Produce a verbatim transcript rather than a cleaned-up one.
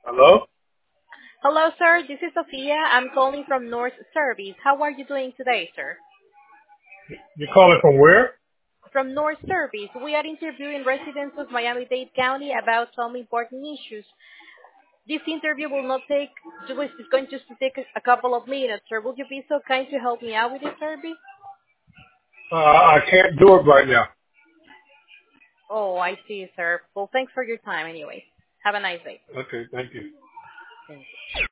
Hello? Hello, sir. This is Sophia. I'm calling from North Service. How are you doing today, sir? You're calling from where? From North Service, we are interviewing residents of Miami-Dade County about some important issues. This interview will not take, it's going just to take a a couple of minutes, sir. Would you be so kind to help me out with this survey? Uh, I can't do it right now. Oh, I see, sir. Well, thanks for your time anyway. Have a nice day. Okay, thank you. Thank you.